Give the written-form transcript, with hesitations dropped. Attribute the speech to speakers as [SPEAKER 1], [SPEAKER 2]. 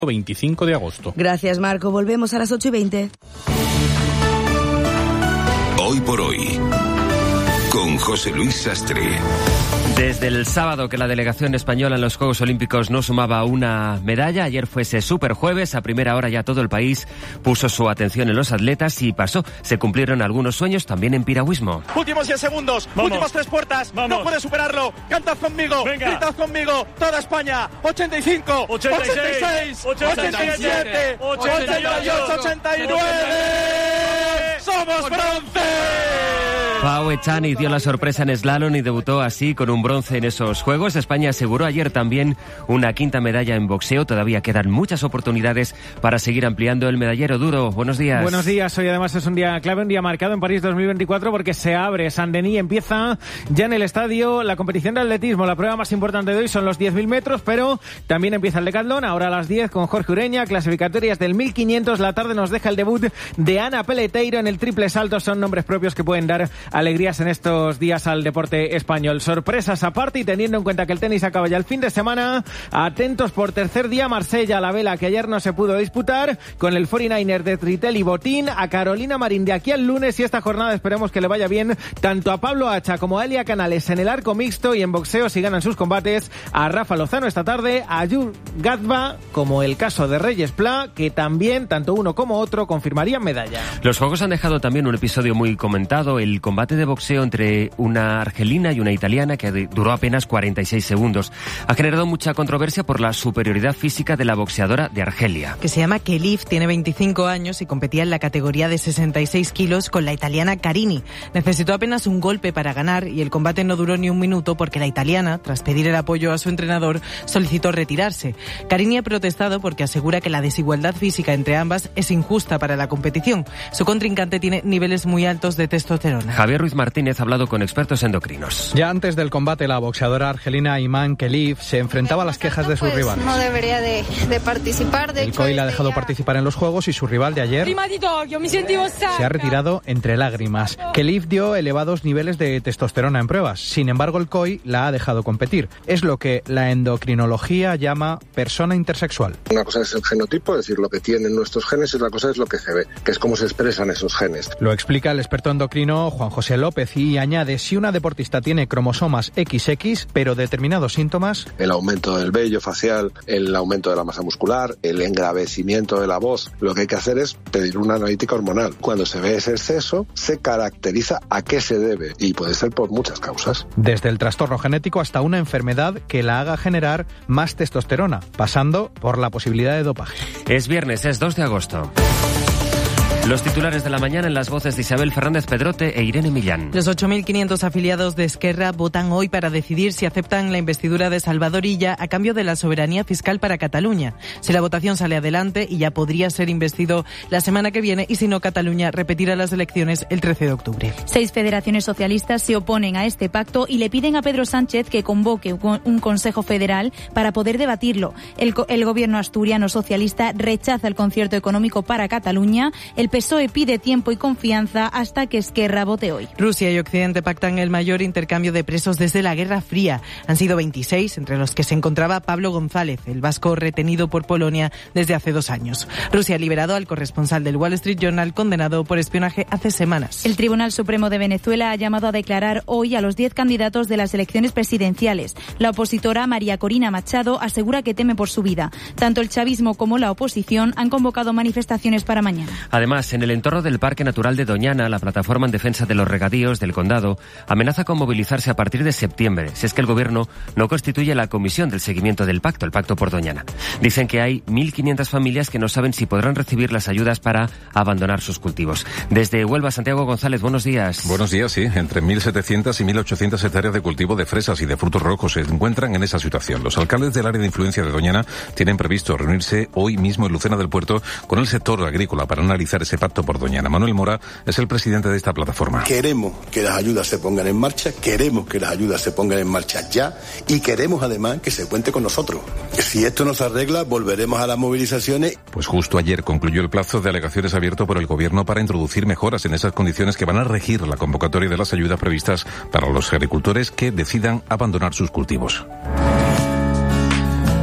[SPEAKER 1] 25 de agosto.
[SPEAKER 2] Gracias, Marco. Volvemos a las 8:20.
[SPEAKER 3] Hoy por hoy, con José Luis Sastre.
[SPEAKER 4] Desde el sábado que la delegación española en los Juegos Olímpicos no sumaba una medalla, ayer fue ese superjueves, a primera hora ya todo el país puso su atención en los atletas y pasó. Se cumplieron algunos sueños también en piragüismo.
[SPEAKER 5] Últimos 10 segundos, vamos. Últimas 3 puertas, vamos. No puedes superarlo, cantad conmigo, gritad conmigo, toda España, 85, 86, 87, 88, 89, ¡somos bronce!
[SPEAKER 4] Pau Echani dio la sorpresa en slalom y debutó así con un bronce en esos Juegos. España aseguró ayer también una quinta medalla en boxeo. Todavía quedan muchas oportunidades para seguir ampliando el medallero. Duro, buenos días.
[SPEAKER 6] Buenos días. Hoy además es un día clave, un día marcado en París 2024 porque se abre Saint-Denis. Empieza ya en el estadio la competición de atletismo. La prueba más importante de hoy son los 10.000 metros, pero también empieza el decatlón. Ahora a las 10 con Jorge Ureña. Clasificatorias del 1.500. La tarde nos deja el debut de Ana Peleteiro en el triple salto. Son nombres propios que pueden dar alegrías en estos días al deporte español. Sorpresas aparte y teniendo en cuenta que el tenis acaba ya el fin de semana, atentos por tercer día Marsella, la vela que ayer no se pudo disputar, con el 49er de Tritel y Botín, a Carolina Marín de aquí al lunes, y esta jornada esperemos que le vaya bien tanto a Pablo Hacha como a Elia Canales en el arco mixto, y en boxeo si ganan sus combates a Rafa Lozano esta tarde, a Yur Gatba, como el caso de Reyes Pla, que también tanto uno como otro confirmarían medalla.
[SPEAKER 4] Los Juegos han dejado también un episodio muy comentado, el combate de boxeo entre una argelina y una italiana que duró apenas 46 segundos. Ha generado mucha controversia por la superioridad física de la boxeadora de Argelia.
[SPEAKER 7] Que se llama Kelif, tiene 25 años y competía en la categoría de 66 kilos con la italiana Carini. Necesitó apenas un golpe para ganar y el combate no duró ni un minuto porque la italiana, tras pedir el apoyo a su entrenador, solicitó retirarse. Carini ha protestado porque asegura que la desigualdad física entre ambas es injusta para la competición. Su contrincante tiene niveles muy altos de testosterona.
[SPEAKER 4] Javier Ruiz Martínez ha hablado con expertos endocrinos.
[SPEAKER 8] Ya antes del combate, la boxeadora argelina Iman Kelif se enfrentaba a las quejas de sus rivales.
[SPEAKER 9] No debería de participar.
[SPEAKER 8] El COI le ha dejado participar en los Juegos y su rival de ayer se ha retirado entre lágrimas. Kelif dio elevados niveles de testosterona en pruebas. Sin embargo, el COI la ha dejado competir. Es lo que la endocrinología llama persona intersexual.
[SPEAKER 10] Una cosa es el genotipo, es decir, lo que tienen nuestros genes, y otra cosa es lo que se ve, que es cómo se expresan esos genes.
[SPEAKER 8] Lo explica el experto endocrino Juan José López y añade, si una deportista tiene cromosomas XX, pero determinados síntomas...
[SPEAKER 10] El aumento del vello facial, el aumento de la masa muscular, el engravecimiento de la voz, lo que hay que hacer es pedir una analítica hormonal. Cuando se ve ese exceso, se caracteriza a qué se debe, y puede ser por muchas causas.
[SPEAKER 8] Desde el trastorno genético hasta una enfermedad que la haga generar más testosterona, pasando por la posibilidad de dopaje.
[SPEAKER 4] Es viernes, es 2 de agosto. Los titulares de la mañana en las voces de Isabel Fernández Pedrote e Irene Millán.
[SPEAKER 7] Los 8.500 afiliados de Esquerra votan hoy para decidir si aceptan la investidura de Salvador Illa a cambio de la soberanía fiscal para Cataluña. Si la votación sale adelante, Illa podría ser investido la semana que viene, y si no, Cataluña repetirá las elecciones el 13 de octubre.
[SPEAKER 11] 6 federaciones socialistas se oponen a este pacto y le piden a Pedro Sánchez que convoque un Consejo Federal para poder debatirlo. El gobierno asturiano socialista rechaza el concierto económico para Cataluña. El PSOE pide tiempo y confianza hasta que Esquerra vote hoy.
[SPEAKER 7] Rusia y Occidente pactan el mayor intercambio de presos desde la Guerra Fría. Han sido 26, entre los que se encontraba Pablo González, el vasco retenido por Polonia desde hace 2 años. Rusia ha liberado al corresponsal del Wall Street Journal condenado por espionaje hace semanas.
[SPEAKER 11] El Tribunal Supremo de Venezuela ha llamado a declarar hoy a los 10 candidatos de las elecciones presidenciales. La opositora María Corina Machado asegura que teme por su vida. Tanto el chavismo como la oposición han convocado manifestaciones para mañana.
[SPEAKER 4] Además, en el entorno del Parque Natural de Doñana, la plataforma en defensa de los regadíos del condado amenaza con movilizarse a partir de septiembre, si es que el gobierno no constituye la comisión del seguimiento del pacto, el Pacto por Doñana. Dicen que hay 1.500 familias que no saben si podrán recibir las ayudas para abandonar sus cultivos. Desde Huelva, Santiago González, buenos días.
[SPEAKER 12] Buenos días, sí. Entre 1.700 y 1.800 hectáreas de cultivo de fresas y de frutos rojos se encuentran en esa situación. Los alcaldes del área de influencia de Doñana tienen previsto reunirse hoy mismo en Lucena del Puerto con el sector agrícola para analizar ese pacto por Doñana. Manuel Mora es el presidente de esta plataforma.
[SPEAKER 13] Queremos que las ayudas se pongan en marcha, queremos que las ayudas se pongan en marcha ya, y queremos además que se cuente con nosotros. Si esto no se arregla, volveremos a las movilizaciones.
[SPEAKER 12] Pues justo ayer concluyó el plazo de alegaciones abierto por el gobierno para introducir mejoras en esas condiciones que van a regir la convocatoria de las ayudas previstas para los agricultores que decidan abandonar sus cultivos.